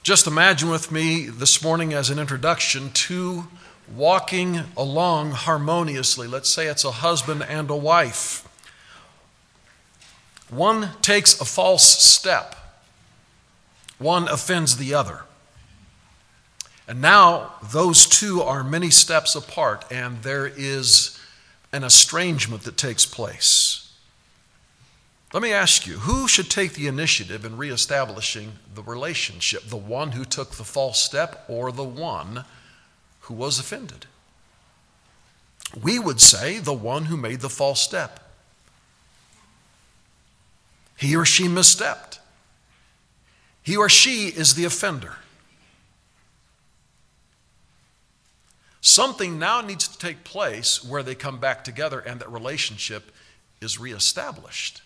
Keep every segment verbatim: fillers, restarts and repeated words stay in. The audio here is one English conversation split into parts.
Just imagine with me this morning as an introduction to walking along harmoniously. Let's say it's a husband and a wife. One takes a false step. One offends the other. And now those two are many steps apart, and there is an estrangement that takes place. Let me ask you, who should take the initiative in reestablishing the relationship? The one who took the false step or the one who was offended? We would say the one who made the false step. He or she misstepped. He or she is the offender. Something now needs to take place where they come back together and that relationship is reestablished.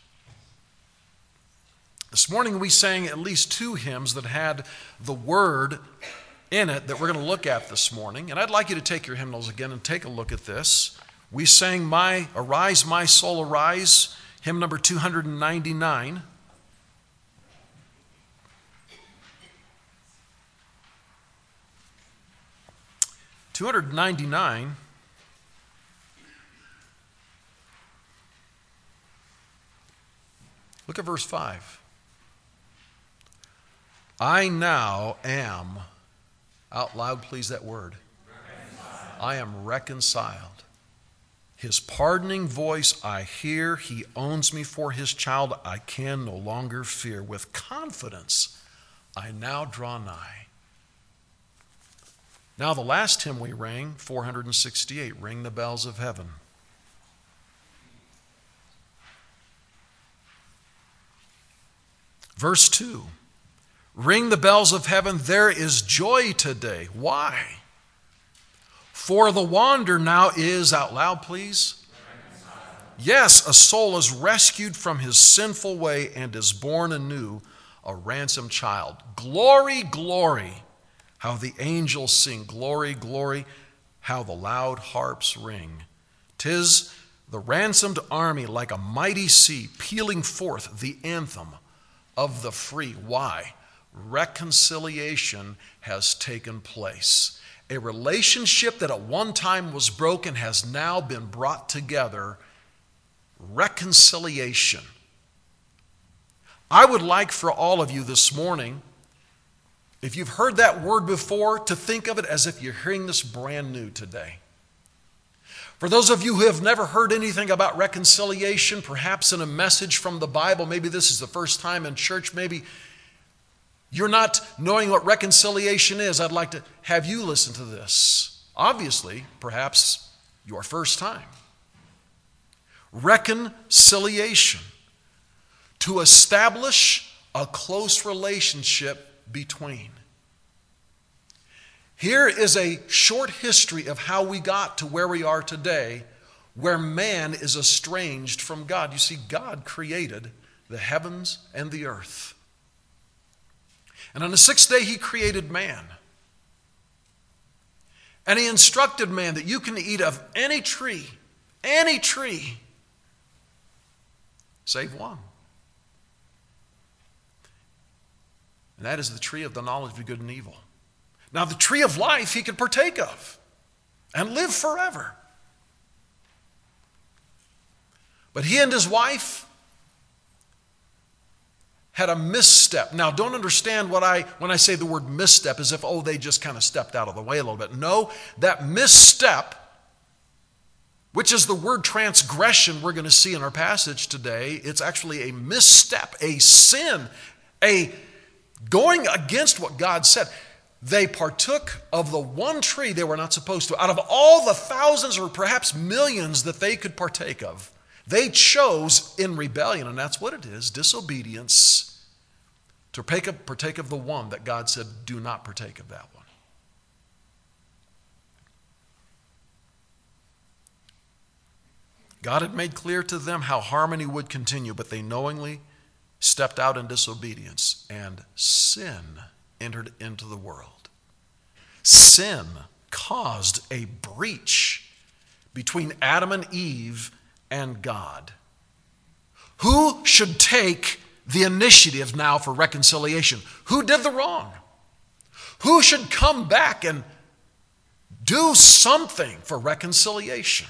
This morning we sang at least two hymns that had the word in it that we're going to look at this morning. And I'd like you to take your hymnals again and take a look at this. We sang my Arise, My Soul, Arise, hymn number two ninety-nine. two ninety-nine. Look at verse five. I now am, out loud please that word, reconciled. I am reconciled. His pardoning voice I hear, he owns me for his child, I can no longer fear. With confidence I now draw nigh. Now the last hymn we rang, four sixty-eight, Ring the Bells of Heaven. Verse two. Ring the bells of heaven, there is joy today. Why? For the wanderer now is, out loud please. Yes, a soul is rescued from his sinful way and is born anew, a ransomed child. Glory, glory, how the angels sing. Glory, glory, how the loud harps ring. 'Tis the ransomed army like a mighty sea pealing forth the anthem of the free. Why? Reconciliation has taken place. A relationship that at one time was broken has now been brought together. Reconciliation. I would like for all of you this morning, if you've heard that word before, to think of it as if you're hearing this brand new today. For those of you who have never heard anything about reconciliation, perhaps in a message from the Bible, maybe this is the first time in church, maybe you're not knowing what reconciliation is, I'd like to have you listen to this. Obviously, perhaps your first time. Reconciliation. To establish a close relationship between. Here is a short history of how we got to where we are today, where man is estranged from God. You see, God created the heavens and the earth. And on the sixth day, he created man. And he instructed man that you can eat of any tree, any tree, save one. And that is the tree of the knowledge of good and evil. Now, the tree of life he could partake of and live forever. But he and his wife had a misstep. Now, don't understand what I, when I say the word misstep, as if, oh, they just kind of stepped out of the way a little bit. No, that misstep, which is the word transgression we're going to see in our passage today, it's actually a misstep, a sin, a going against what God said. They partook of the one tree they were not supposed to. Out of all the thousands or perhaps millions that they could partake of, they chose in rebellion, and that's what it is, disobedience, to partake of the one that God said, do not partake of that one. God had made clear to them how harmony would continue, but they knowingly stepped out in disobedience, and sin entered into the world. Sin caused a breach between Adam and Eve and God. Who should take the initiative now for reconciliation? Who did the wrong? Who should come back and do something for reconciliation?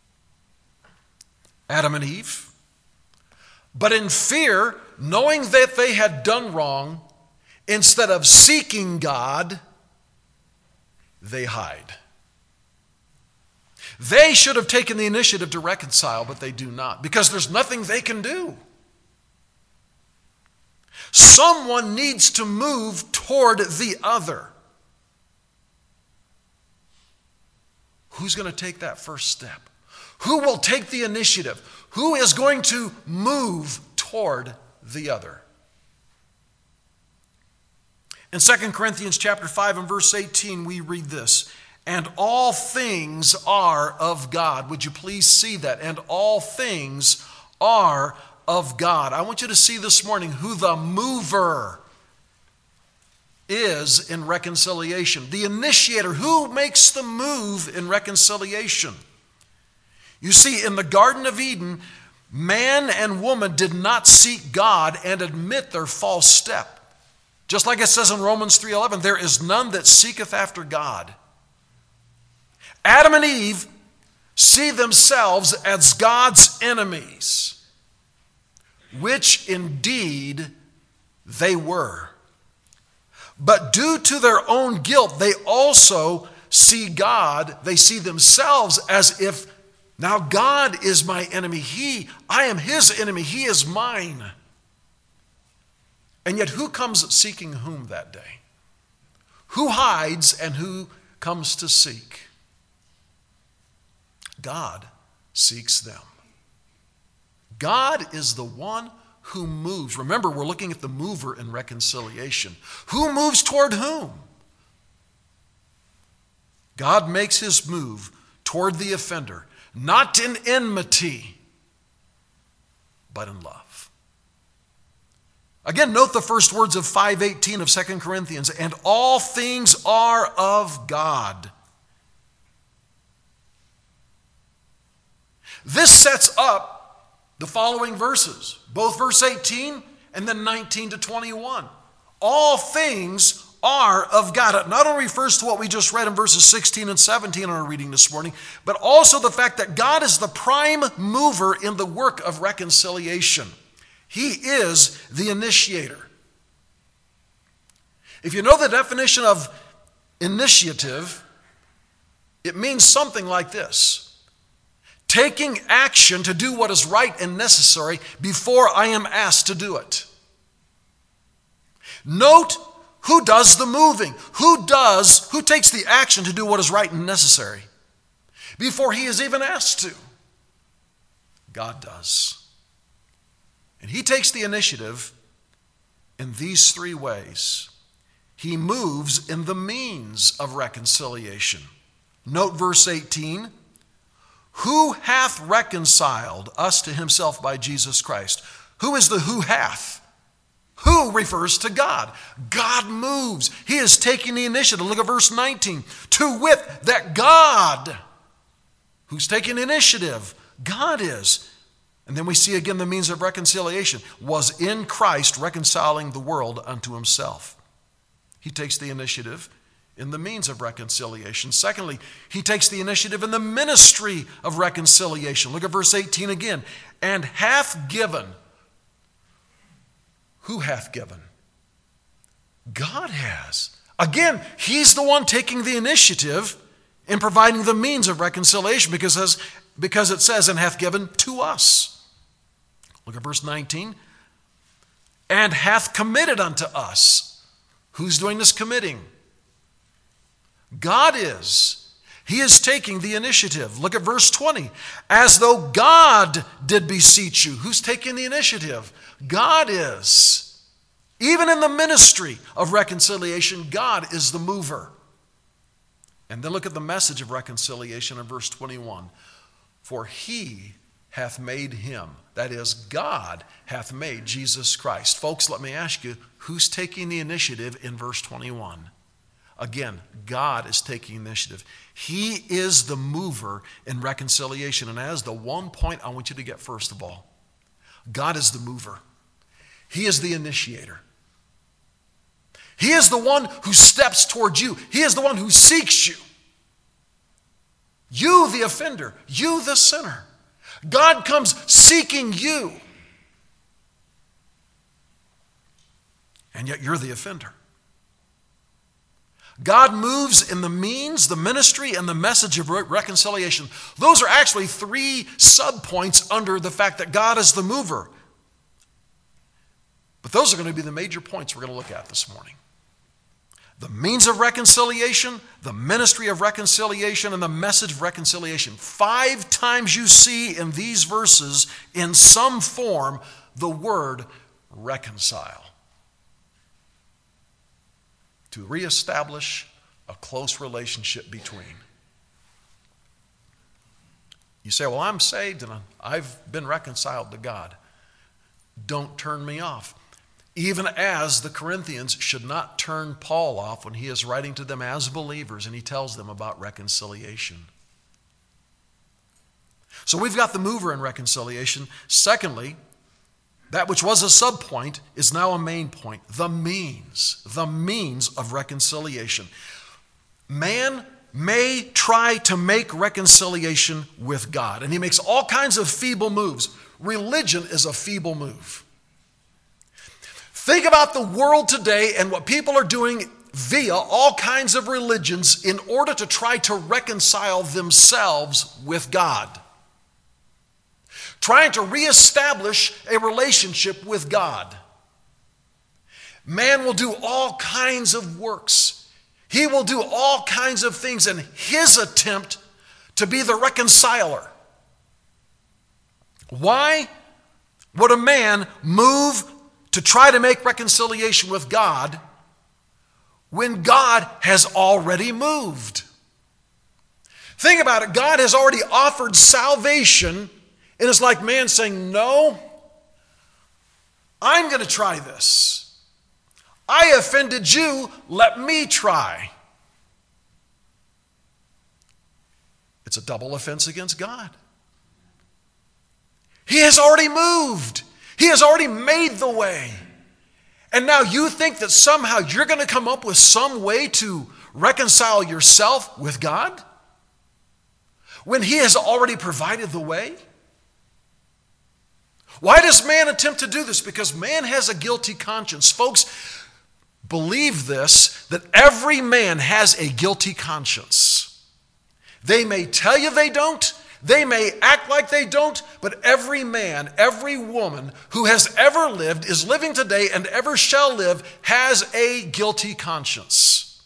Adam and Eve. But in fear, knowing that they had done wrong, instead of seeking God, they hide. They should have taken the initiative to reconcile, but they do not, because there's nothing they can do. Someone needs to move toward the other. Who's going to take that first step? Who will take the initiative? Who is going to move toward the other? In Second Corinthians chapter five and verse eighteen, we read this, and all things are of God. Would you please see that? And all things are of God. I want you to see this morning who the mover is in reconciliation. The initiator, who makes the move in reconciliation. You see, in the Garden of Eden, man and woman did not seek God and admit their false step. Just like it says in Romans three eleven, there is none that seeketh after God. Adam and Eve see themselves as God's enemies, which indeed they were. But due to their own guilt, they also see God, they see themselves as if, now God is my enemy. He, I am his enemy. He is mine. And yet who comes seeking whom that day? Who hides and who comes to seek? God seeks them. God is the one who moves. Remember, we're looking at the mover in reconciliation. Who moves toward whom? God makes his move toward the offender, not in enmity, but in love. Again, note the first words of five eighteen of Second Corinthians, and all things are of God. This sets up the following verses, both verse eighteen and then nineteen to twenty-one. All things are of God. It not only refers to what we just read in verses sixteen and seventeen in our reading this morning, but also the fact that God is the prime mover in the work of reconciliation. He is the initiator. If you know the definition of initiative, it means something like this: taking action to do what is right and necessary before I am asked to do it. Note who does the moving, who does, who takes the action to do what is right and necessary before he is even asked to. God does. And he takes the initiative in these three ways. He moves in the means of reconciliation. Note verse eighteen. Who hath reconciled us to himself by Jesus Christ? Who is the who hath? Who refers to God. God moves. He is taking the initiative. Look at verse nineteen. To wit, that God, who's taking initiative, God is. And then we see again the means of reconciliation, was in Christ reconciling the world unto himself. He takes the initiative in the means of reconciliation. Secondly, he takes the initiative in the ministry of reconciliation. Look at verse eighteen again. And hath given. Who hath given? God has. Again, he's the one taking the initiative in providing the means of reconciliation because, as, because it says, and hath given to us. Look at verse nineteen. And hath committed unto us. Who's doing this committing? God is. He is taking the initiative. Look at verse twenty. As though God did beseech you. Who's taking the initiative? God is. Even in the ministry of reconciliation, God is the mover. And then look at the message of reconciliation in verse twenty-one. For he hath made him, that is, God hath made Jesus Christ. Folks, let me ask you, who's taking the initiative in verse twenty-one? Again, God is taking initiative. He is the mover in reconciliation. And that is the one point I want you to get first of all. God is the mover. He is the initiator. He is the one who steps towards you. He is the one who seeks you. You, the offender, you, the sinner. God comes seeking you. And yet you're the offender. God moves in the means, the ministry, and the message of re- reconciliation. Those are actually three subpoints under the fact that God is the mover. But those are going to be the major points we're going to look at this morning. The means of reconciliation, the ministry of reconciliation, and the message of reconciliation. Five times you see in these verses, in some form, the word reconcile. To reestablish a close relationship between. You say, well, I'm saved and I've been reconciled to God. Don't turn me off. Even as the Corinthians should not turn Paul off when he is writing to them as believers and he tells them about reconciliation. So we've got the mover in reconciliation. Secondly, that which was a subpoint is now a main point. The means, the means of reconciliation. Man may try to make reconciliation with God, and he makes all kinds of feeble moves. Religion is a feeble move. Think about the world today and what people are doing via all kinds of religions in order to try to reconcile themselves with God. Trying to reestablish a relationship with God. Man will do all kinds of works. He will do all kinds of things in his attempt to be the reconciler. Why would a man move to try to make reconciliation with God when God has already moved? Think about it. God has already offered salvation. And it's like man saying, no, I'm going to try this. I offended you, let me try. It's a double offense against God. He has already moved. He has already made the way. And now you think that somehow you're going to come up with some way to reconcile yourself with God when He has already provided the way? Why does man attempt to do this? Because man has a guilty conscience. Folks, believe this, that every man has a guilty conscience. They may tell you they don't, they may act like they don't, but every man, every woman who has ever lived, is living today, and ever shall live, has a guilty conscience.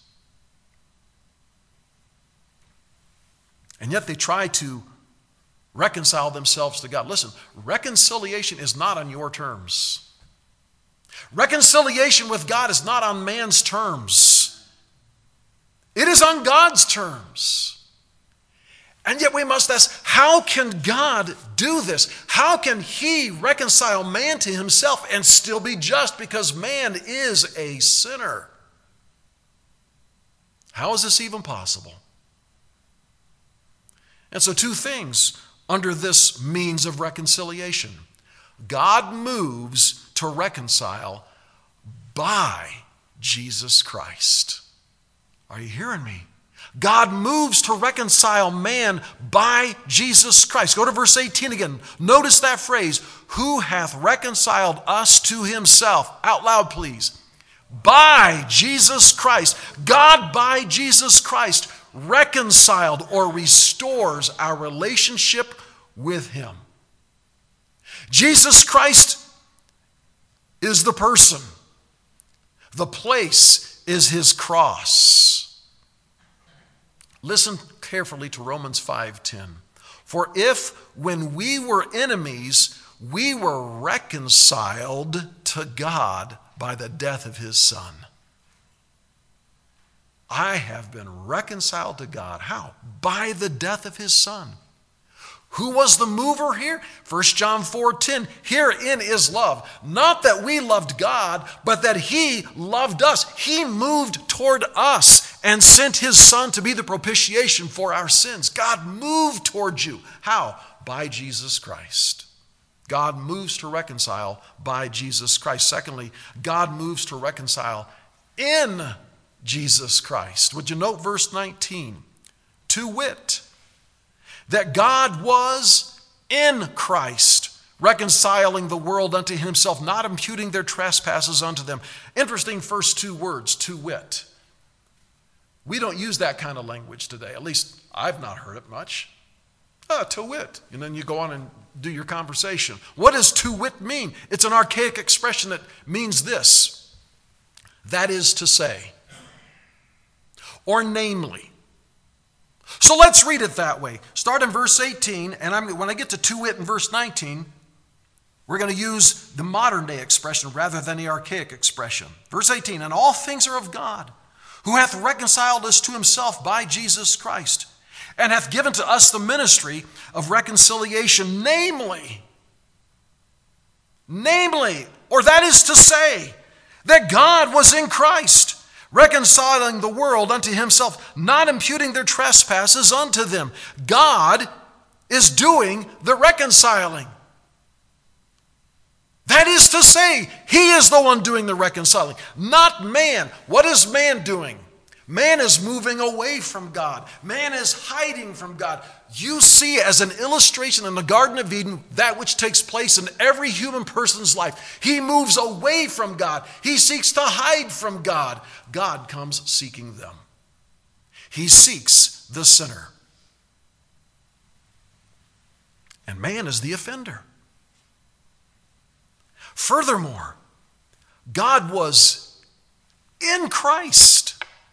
And yet they try to reconcile themselves to God. Listen, reconciliation is not on your terms. Reconciliation with God is not on man's terms. It is on God's terms. And yet we must ask, how can God do this? How can He reconcile man to Himself and still be just, because man is a sinner? How is this even possible? And so two things under this means of reconciliation. God moves to reconcile by Jesus Christ. Are you hearing me? God moves to reconcile man by Jesus Christ. Go to verse eighteen again. Notice that phrase, who hath reconciled us to Himself. Out loud, please. By Jesus Christ. God, by Jesus Christ, reconciled or restores our relationship with Him. Jesus Christ is the person. The place is His cross. Listen carefully to Romans five ten. For if when we were enemies, we were reconciled to God by the death of His Son. I have been reconciled to God. How? By the death of His Son. Who was the mover here? First John four ten. Herein is love. Not that we loved God, but that He loved us. He moved toward us and sent His Son to be the propitiation for our sins. God moved toward you. How? By Jesus Christ. God moves to reconcile by Jesus Christ. Secondly, God moves to reconcile in Jesus Christ. Would you note verse nineteen? To wit, that God was in Christ, reconciling the world unto himself, not imputing their trespasses unto them. Interesting first two words, to wit. We don't use that kind of language today. At least I've not heard it much. Ah, to wit. And then you go on and do your conversation. What does to wit mean? It's an archaic expression that means this. That is to say, or namely. So let's read it that way. Start in verse eighteen, and I'm, when I get to to wit in verse nineteen, we're going to use the modern day expression rather than the archaic expression. Verse eighteen, and all things are of God, who hath reconciled us to himself by Jesus Christ, and hath given to us the ministry of reconciliation, namely, namely, or that is to say, that God was in Christ, reconciling the world unto himself, not imputing their trespasses unto them. God is doing the reconciling. That is to say, he is the one doing the reconciling, not man. What is man doing? Man is moving away from God. Man is hiding from God. You see, as an illustration in the Garden of Eden, that which takes place in every human person's life. He moves away from God. He seeks to hide from God. God comes seeking them. He seeks the sinner. And man is the offender. Furthermore, God was in Christ.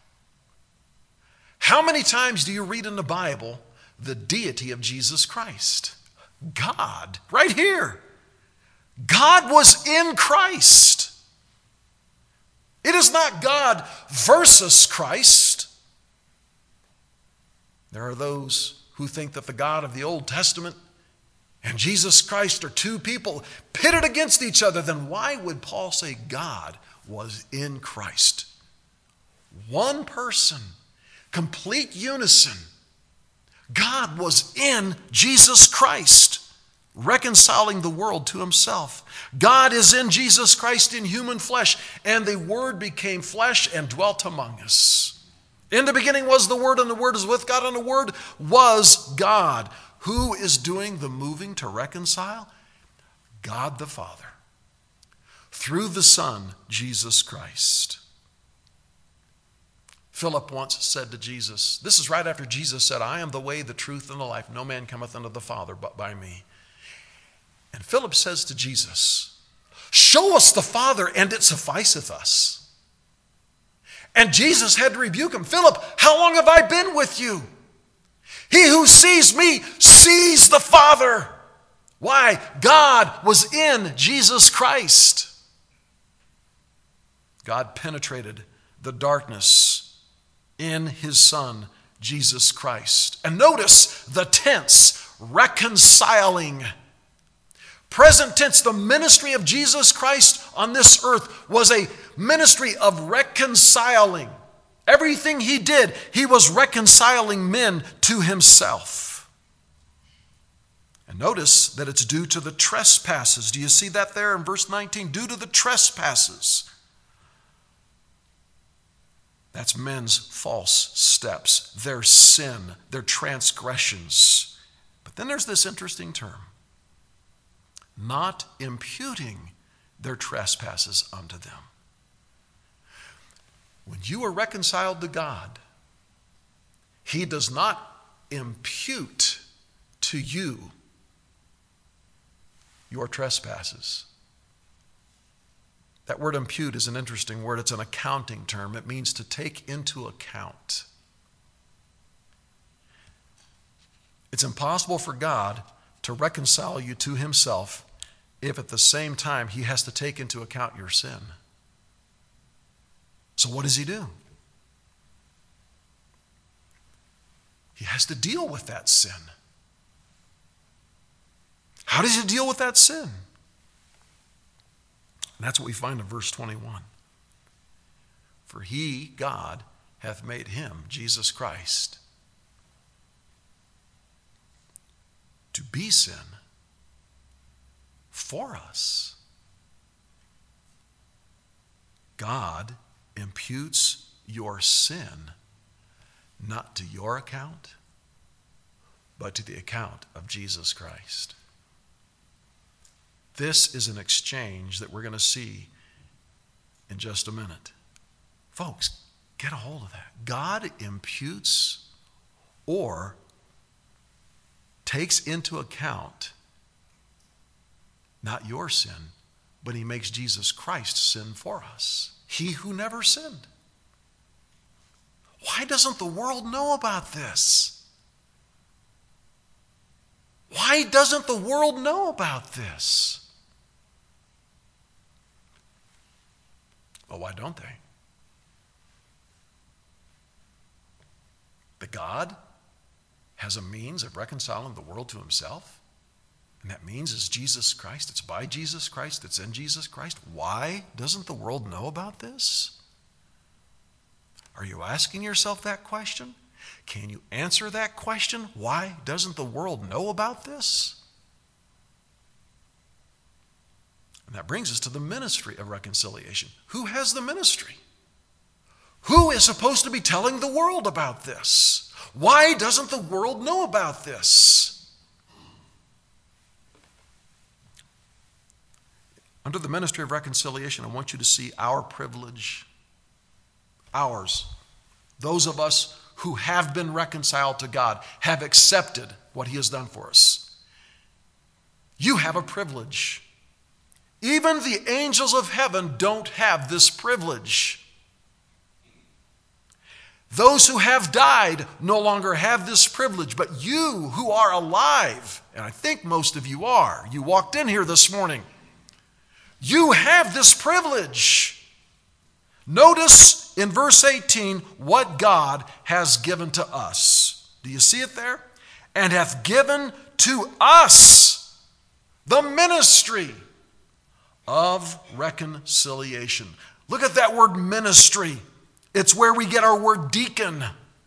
How many times do you read in the Bible the deity of Jesus Christ? God, right here. God was in Christ. It is not God versus Christ. There are those who think that the God of the Old Testament and Jesus Christ are two people pitted against each other. Then why would Paul say God was in Christ? One person. Complete unison. God was in Jesus Christ, reconciling the world to himself. God is in Jesus Christ in human flesh, and the Word became flesh and dwelt among us. In the beginning was the Word, and the Word is with God, and the Word was God. Who is doing the moving to reconcile? God the Father, through the Son, Jesus Christ. Philip once said to Jesus, this is right after Jesus said, I am the way, the truth, and the life. No man cometh unto the Father but by me. And Philip says to Jesus, show us the Father, and it sufficeth us. And Jesus had to rebuke him. Philip, how long have I been with you? He who sees me sees the Father. Why? God was in Jesus Christ. God penetrated the darkness in his Son, Jesus Christ. And notice the tense, reconciling. Present tense, the ministry of Jesus Christ on this earth was a ministry of reconciling. Everything he did, he was reconciling men to himself. And notice that it's due to the trespasses. Do you see that there in verse nineteen? Due to the trespasses. That's men's false steps, their sin, their transgressions. But then there's this interesting term. Not imputing their trespasses unto them. When you are reconciled to God, he does not impute to you your trespasses. That word impute is an interesting word. It's an accounting term. It means to take into account. It's impossible for God to reconcile you to himself if at the same time he has to take into account your sin. So what does he do? He has to deal with that sin. How does he deal with that sin? And that's what we find in verse twenty-one. For he, God, hath made him, Jesus Christ, to be sin for us. God imputes your sin not to your account, but to the account of Jesus Christ. This is an exchange that we're going to see in just a minute. Folks, get a hold of that. God imputes or takes into account not your sin, but he makes Jesus Christ sin for us. He who never sinned. Why doesn't the world know about this? Why doesn't the world know about this? Well, why don't they? That God has a means of reconciling the world to himself, and that means is Jesus Christ. It's by Jesus Christ. It's in Jesus Christ. Why doesn't the world know about this? Are you asking yourself that question? Can you answer that question? Why doesn't the world know about this? And that brings us to the ministry of reconciliation. Who has the ministry? Who is supposed to be telling the world about this? Why doesn't the world know about this? Under the ministry of reconciliation, I want you to see our privilege, ours. Those of us who have been reconciled to God, have accepted what he has done for us. You have a privilege. Even the angels of heaven don't have this privilege. Those who have died no longer have this privilege, but you who are alive, and I think most of you are, you walked in here this morning, you have this privilege. Notice in verse eighteen what God has given to us. Do you see it there? And hath given to us the ministry of reconciliation. Look at that word ministry. It's where we get our word deacon.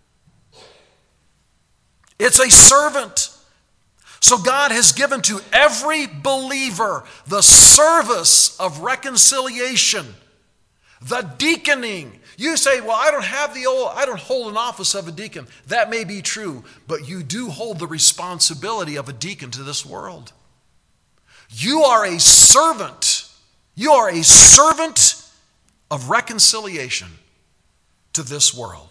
It's a servant. So God has given to every believer the service of reconciliation, the deaconing. You say, well, I don't have the old, I don't hold an office of a deacon. That may be true, but you do hold the responsibility of a deacon to this world. You are a servant. You are a servant of reconciliation to this world.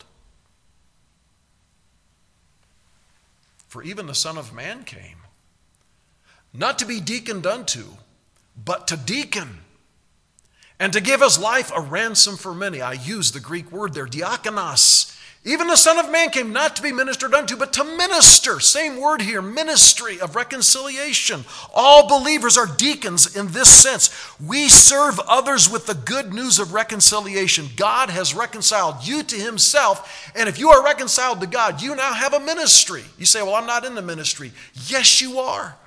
For even the Son of Man came, not to be deaconed unto, but to deacon, and to give his life a ransom for many. I use the Greek word there, diakonos. Even the Son of Man came not to be ministered unto, but to minister. Same word here, ministry of reconciliation. All believers are deacons in this sense. We serve others with the good news of reconciliation. God has reconciled you to himself, and if you are reconciled to God, you now have a ministry. You say, well, I'm not in the ministry. Yes, you are.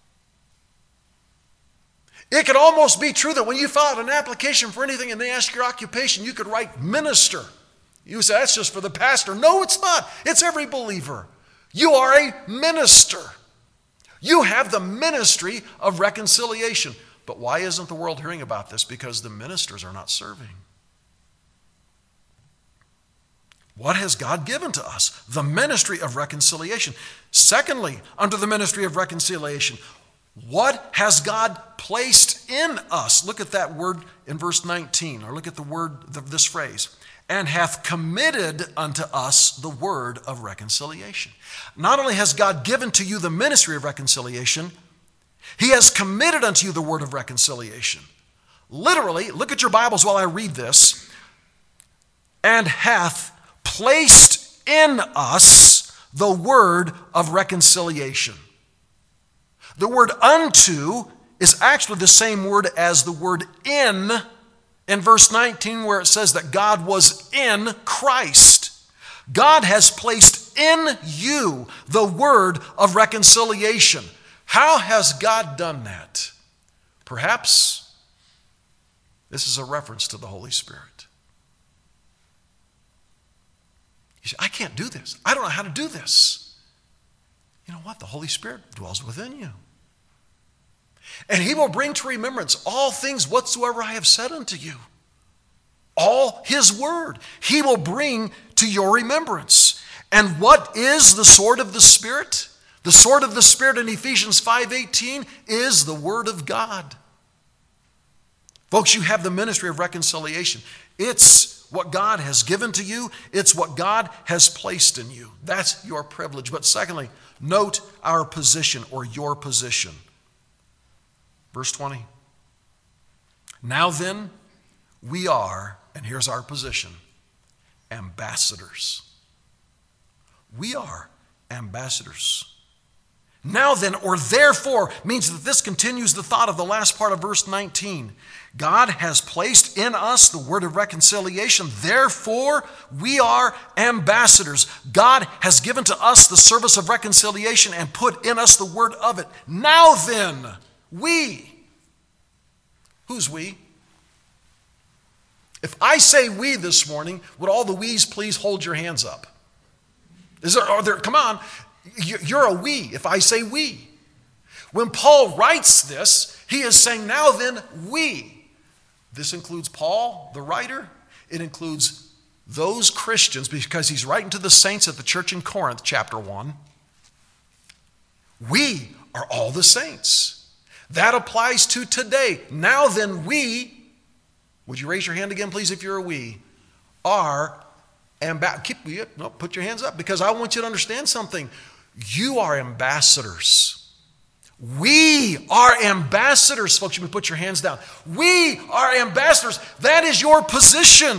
It could almost be true that when you fill out an application for anything and they ask your occupation, you could write minister. You say, that's just for the pastor. No, it's not. It's every believer. You are a minister. You have the ministry of reconciliation. But why isn't the world hearing about this? Because the ministers are not serving. What has God given to us? The ministry of reconciliation. Secondly, under the ministry of reconciliation, what has God placed in us? Look at that word in verse nineteen, or look at the word, this phrase. And hath committed unto us the word of reconciliation. Not only has God given to you the ministry of reconciliation, he has committed unto you the word of reconciliation. Literally, look at your Bibles while I read this. And hath placed in us the word of reconciliation. The word unto is actually the same word as the word in, in verse nineteen, where it says that God was in Christ. God has placed in you the word of reconciliation. How has God done that? Perhaps this is a reference to the Holy Spirit. You say, I can't do this. I don't know how to do this. You know what? The Holy Spirit dwells within you. And he will bring to remembrance all things whatsoever I have said unto you. all his word he will bring to your remembrance. And what is the sword of the Spirit? The sword of the Spirit in Ephesians five eighteen is the word of God. Folks, you have the ministry of reconciliation. It's what God has given to you. It's what God has placed in you. That's your privilege. But secondly, note our position or your position. Verse twenty. Now then, we are, and here's our position, ambassadors. We are ambassadors. Now then, or therefore, means that this continues the thought of the last part of verse nineteen. God has placed in us the word of reconciliation. Therefore, we are ambassadors. God has given to us the service of reconciliation and put in us the word of it. Now then, we. Who's we? If I say we this morning, would all the we's please hold your hands up? Is there, are there, come on, you're a we if I say we. When Paul writes this, he is saying, now then, we. This includes Paul, the writer. It includes those Christians, because he's writing to the saints at the church in Corinth, chapter one. We are all the saints. That applies to today. Now then, we, would you raise your hand again, please, if you're a we, are ambassadors. Keep, no, put your hands up, because I want you to understand something. You are ambassadors. We are ambassadors. Folks, you can put your hands down. We are ambassadors. That is your position.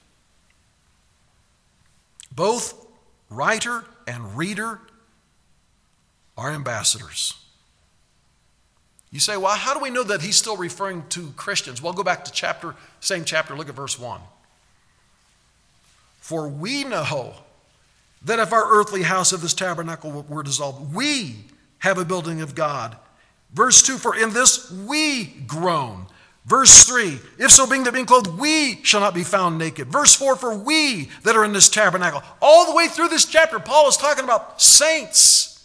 Both writer and reader are ambassadors. You say, well, how do we know that he's still referring to Christians? Well, go back to chapter, same chapter, look at verse one. For we know that if our earthly house of this tabernacle were dissolved, we have a building of God. Verse two, for in this we groan. Verse three, if so being that being clothed, we shall not be found naked. Verse four, for we that are in this tabernacle. All the way through this chapter, Paul is talking about saints.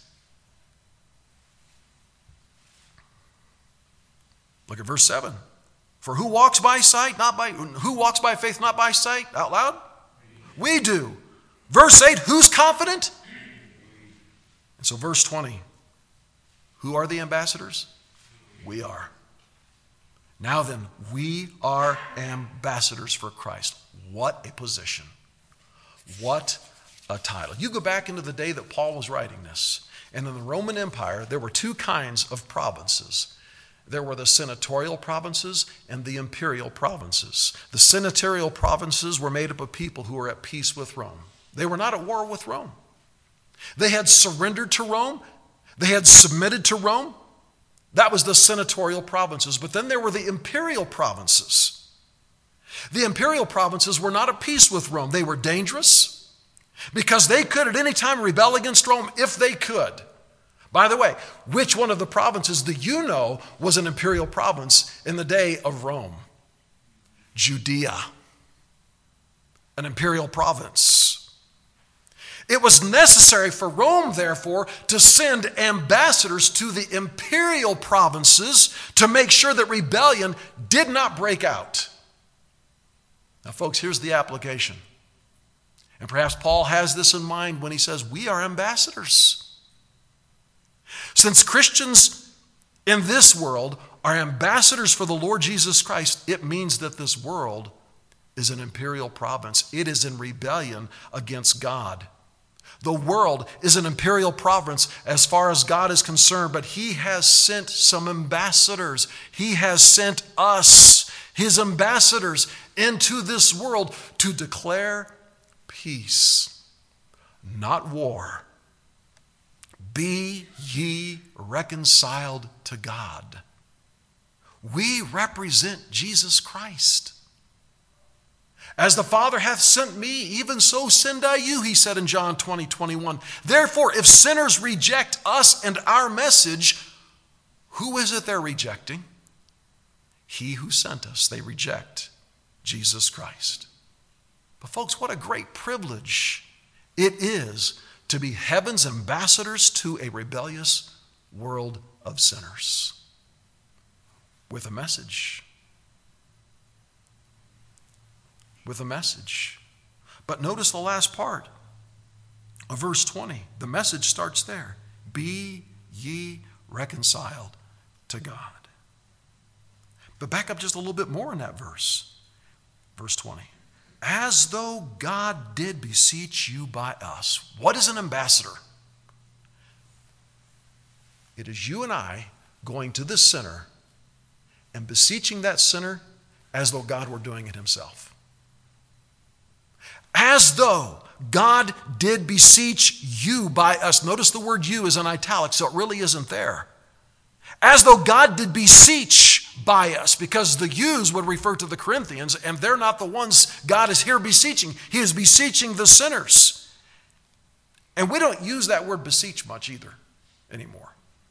Look at verse seven. For who walks by sight, not by, who walks by faith, not by sight? Out loud? We do. Verse eight, who's confident? And so verse twenty, who are the ambassadors? We are. Now then, we are ambassadors for Christ. What a position. What a title. You go back into the day that Paul was writing this, and in the Roman Empire, there were two kinds of provinces. There were the senatorial provinces and the imperial provinces. The senatorial provinces were made up of people who were at peace with Rome. They were not at war with Rome. They had surrendered to Rome. They had submitted to Rome. That was the senatorial provinces. But then there were the imperial provinces. The imperial provinces were not at peace with Rome. They were dangerous because they could at any time rebel against Rome if they could. By the way, which one of the provinces do you know was an imperial province in the day of Rome? Judea, an imperial province. It was necessary for Rome, therefore, to send ambassadors to the imperial provinces to make sure that rebellion did not break out. Now, folks, here's the application. And perhaps Paul has this in mind when he says, we are ambassadors. Since Christians in this world are ambassadors for the Lord Jesus Christ, it means that this world is an imperial province. It is in rebellion against God. The world is an imperial province as far as God is concerned, but he has sent some ambassadors. He has sent us, his ambassadors, into this world to declare peace, not war. Be ye reconciled to God. We represent Jesus Christ. As the Father hath sent me, even so send I you, he said in John twenty, twenty-one. Therefore, if sinners reject us and our message, who is it they're rejecting? He who sent us. They reject Jesus Christ. But folks, what a great privilege it is to be heaven's ambassadors to a rebellious world of sinners with a message. with a message. But notice the last part of verse twenty. The message starts there. Be ye reconciled to God. But back up just a little bit more in that verse. Verse twenty. As though God did beseech you by us. What is an ambassador? It is you and I going to this sinner and beseeching that sinner as though God were doing it himself. As though God did beseech you by us. Notice the word you is in italics, so it really isn't there. As though God did beseech by us, because the yous would refer to the Corinthians, and they're not the ones God is here beseeching. He is beseeching the sinners. And we don't use that word beseech much either anymore.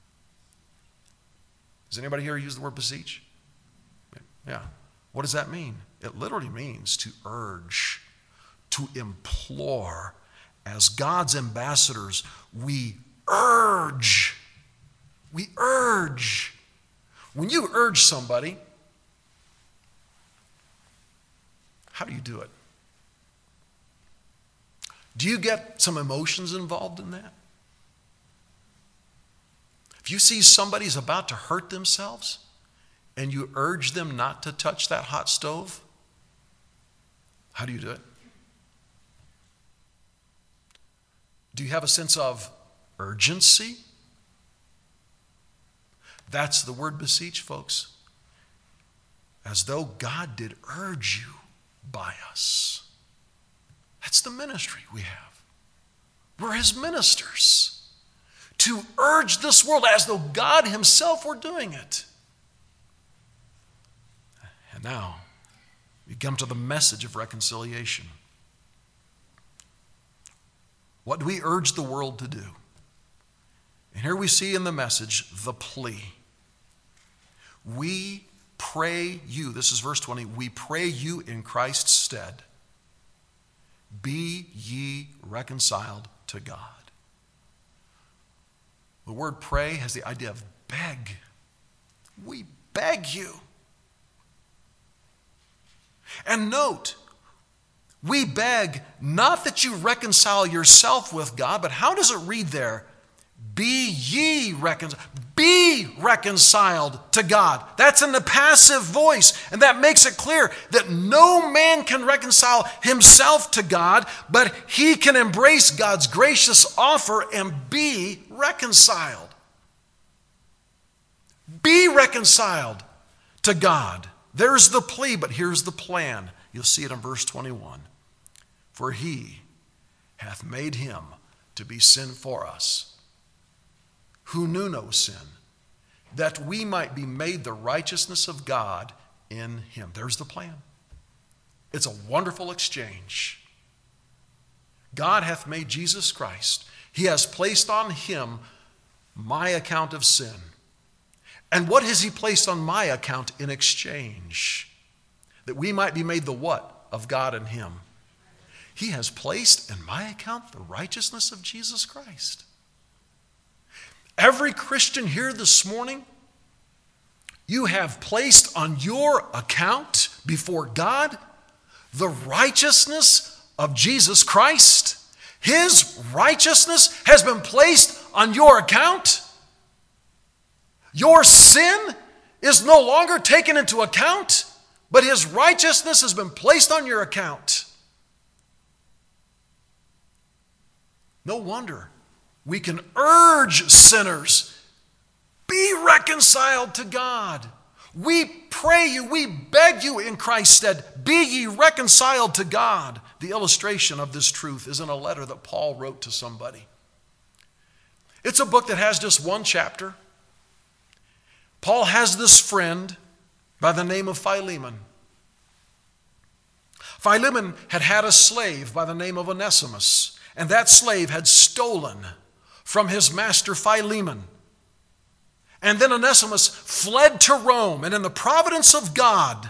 Does anybody here use the word beseech? Yeah. What does that mean? It literally means to urge, to implore. As God's ambassadors, we urge. We urge. When you urge somebody, how do you do it? Do you get some emotions involved in that? If you see somebody's about to hurt themselves and you urge them not to touch that hot stove, how do you do it? Do you have a sense of urgency? That's the word beseech, folks. As though God did urge you by us. That's the ministry we have. We're his ministers. To urge this world as though God himself were doing it. And now, we come to the message of reconciliation. What do we urge the world to do? And here we see in the message the plea. We pray you, this is verse twenty, we pray you in Christ's stead, be ye reconciled to God. The word pray has the idea of beg. We beg you. And note, we beg not that you reconcile yourself with God, but how does it read there? Be ye reconciled. Be reconciled to God. That's in the passive voice. And that makes it clear that no man can reconcile himself to God, but he can embrace God's gracious offer and be reconciled. Be reconciled to God. There's the plea, but here's the plan. You'll see it in verse twenty-one. For he hath made him to be sin for us, who knew no sin, that we might be made the righteousness of God in him. There's the plan. It's a wonderful exchange. God hath made Jesus Christ. He has placed on him my account of sin. And what has he placed on my account in exchange? That we might be made the what of God in him? He has placed in my account the righteousness of Jesus Christ. Every Christian here this morning, you have placed on your account before God the righteousness of Jesus Christ. His righteousness has been placed on your account. Your sin is no longer taken into account, but his righteousness has been placed on your account. No wonder we can urge sinners, be reconciled to God. We pray you, we beg you in Christ's stead, be ye reconciled to God. The illustration of this truth is in a letter that Paul wrote to somebody. It's a book that has just one chapter. Paul has this friend by the name of Philemon. Philemon had had a slave by the name of Onesimus, and that slave had stolen from his master Philemon. And then Onesimus fled to Rome, and in the providence of God,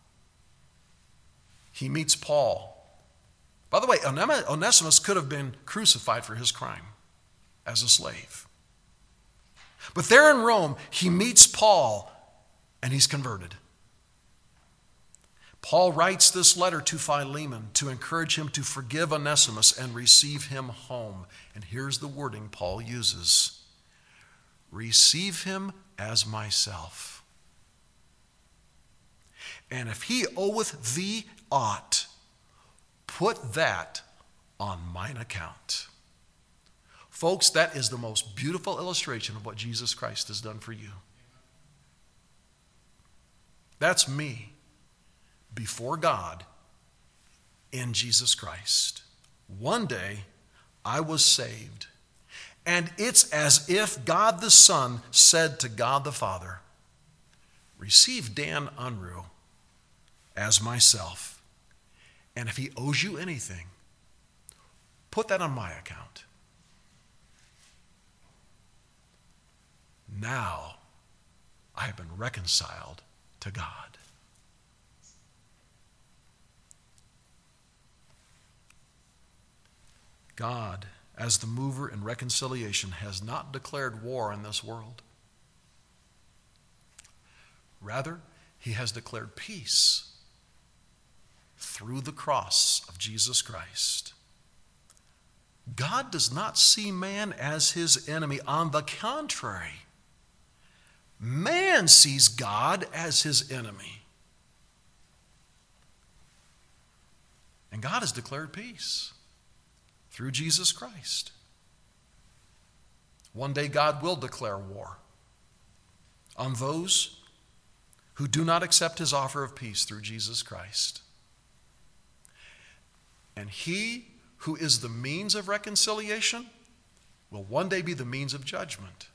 he meets Paul. By the way, Onesimus could have been crucified for his crime as a slave. But there in Rome, he meets Paul, and he's converted. Paul writes this letter to Philemon to encourage him to forgive Onesimus and receive him home. And here's the wording Paul uses: receive him as myself. And if he oweth thee aught, put that on mine account. Folks, that is the most beautiful illustration of what Jesus Christ has done for you. That's me before God in Jesus Christ. One day I was saved, and it's as if God the Son said to God the Father, receive Dan Unruh as myself, and if he owes you anything, put that on my account. Now I have been reconciled to God. God, as the mover in reconciliation, has not declared war in this world. Rather, he has declared peace through the cross of Jesus Christ. God does not see man as his enemy. On the contrary, man sees God as his enemy. And God has declared peace through Jesus Christ. One day God will declare war on those who do not accept his offer of peace through Jesus Christ. And he who is the means of reconciliation will one day be the means of judgment.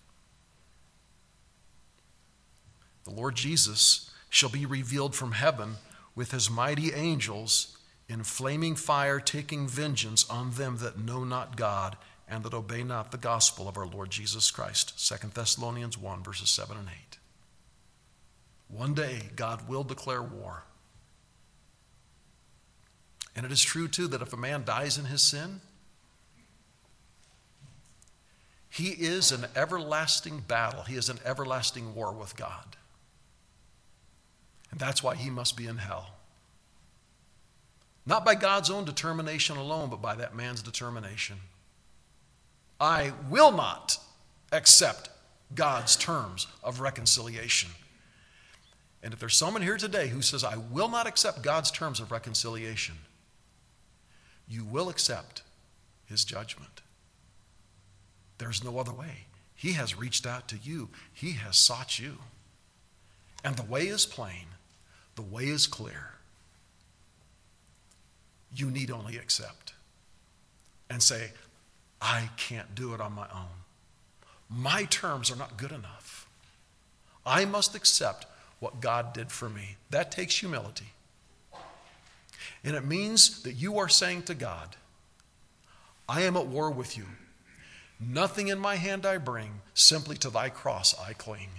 The Lord Jesus shall be revealed from heaven with his mighty angels in flaming fire, taking vengeance on them that know not God and that obey not the gospel of our Lord Jesus Christ. Second Thessalonians one, verses seven and eight. One day, God will declare war. And it is true, too, that if a man dies in his sin, he is in everlasting battle. He is in everlasting war with God. And that's why he must be in hell. Not by God's own determination alone, but by that man's determination. I will not accept God's terms of reconciliation. And if there's someone here today who says, I will not accept God's terms of reconciliation, you will accept his judgment. There's no other way. He has reached out to you. He has sought you. And the way is plain. The way is clear. You need only accept and say, I can't do it on my own. My terms are not good enough. I must accept what God did for me. That takes humility. And it means that you are saying to God, I am at war with you. Nothing in my hand I bring, simply to thy cross I cling.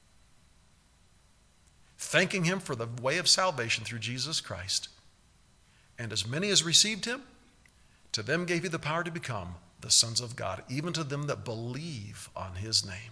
Thanking him for the way of salvation through Jesus Christ. And as many as received him, to them gave he the power to become the sons of God, even to them that believe on his name.